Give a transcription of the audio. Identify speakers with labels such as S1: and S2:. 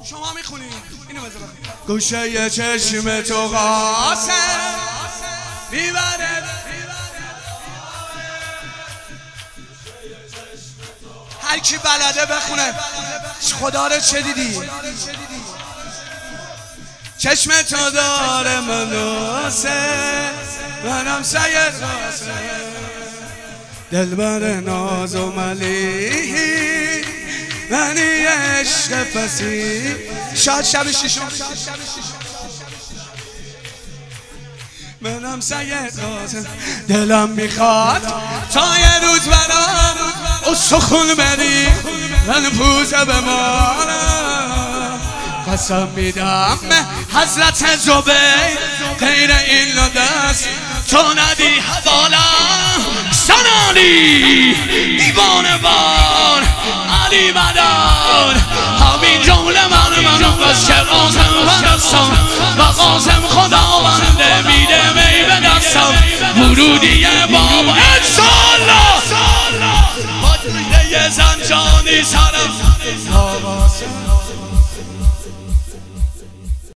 S1: شما میخونی اینو بذار بخون. گوشه چشم تو قاسم میبره هر کی بلده بخونه. خدا رو چه دیدی؟ چشم تو داره مناسه منم سید قاسم دلبر ناز و ملیحی منی عشق فسی. شاید شب شیشم منم سید قاسم دلم میخواد تا یه روز برام سخون بری من پوزه بمانم. قسم میدم حضرت زبیر غیر این دست تو ندی حوالم. سنانی دیوانه بار علی مدار همین جمله من بس که قاسم بدستم و قاسم خداونده میده می به دستم. ورودی بابا انشالله با یه زنجانی سرم